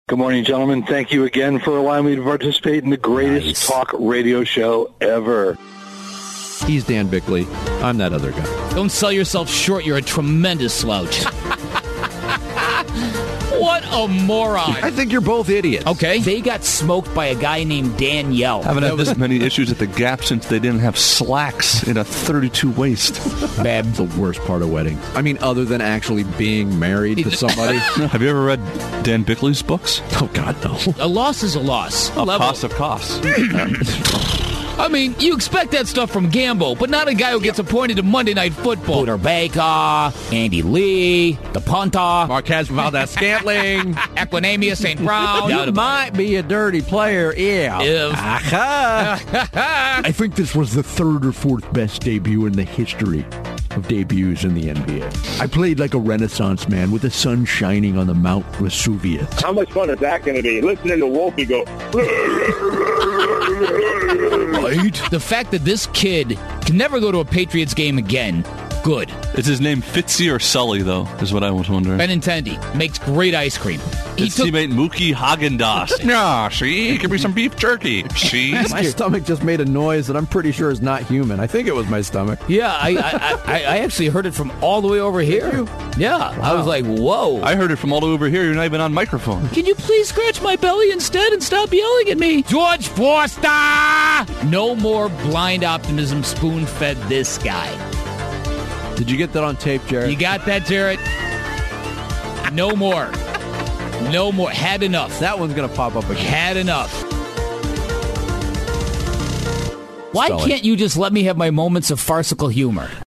Good morning, gentlemen. Thank you again for allowing me to participate in the greatest talk radio show ever. He's Dan Bickley. I'm that other guy. Don't sell yourself short. You're a tremendous slouch. What a moron. I think you're both idiots. Okay. They got smoked by a guy named Danielle. Haven't had this many issues at the Gap since they didn't have slacks in a 32 waist. Bab, the worst part of weddings. I mean, other than actually being married to somebody. Have you ever read Dan Bickley's books? Oh, God, no. A loss is a loss. Cost of costs. I mean, you expect that stuff from Gambo, but not a guy who gets appointed to Monday Night Football. Buda Baker, Andy Lee, the punter, Marquez Valdez-Scantling, Equinamia St. Brown. You might be a dirty player, if. I think this was the third or fourth best debut in the history of debuts in the NBA. I played like a Renaissance man with the sun shining on the Mount Vesuvius. How much fun is that going to be? Listening to Wolfie go... The fact that this kid can never go to a Patriots game again, good. Is his name Fitzy or Sully, though, is what I was wondering. Benintendi makes great ice cream. His teammate Mookie Häagen-Dazs. Yeah, see? Give me some beef jerky. Cheese. My stomach just made a noise that I'm pretty sure is not human. I think it was my stomach. Yeah, I actually heard it from all the way over here. Yeah, wow. I was like, whoa. I heard it from all the way over here. You're not even on microphone. Can you please scratch my belly instead and stop yelling at me? George Forster! No more blind optimism spoon-fed this guy. Did you get that on tape, Jarrett? You got that, Jarrett? No more. No more. Had enough. That one's going to pop up again. Had enough. Why can't you just let me have my moments of farcical humor?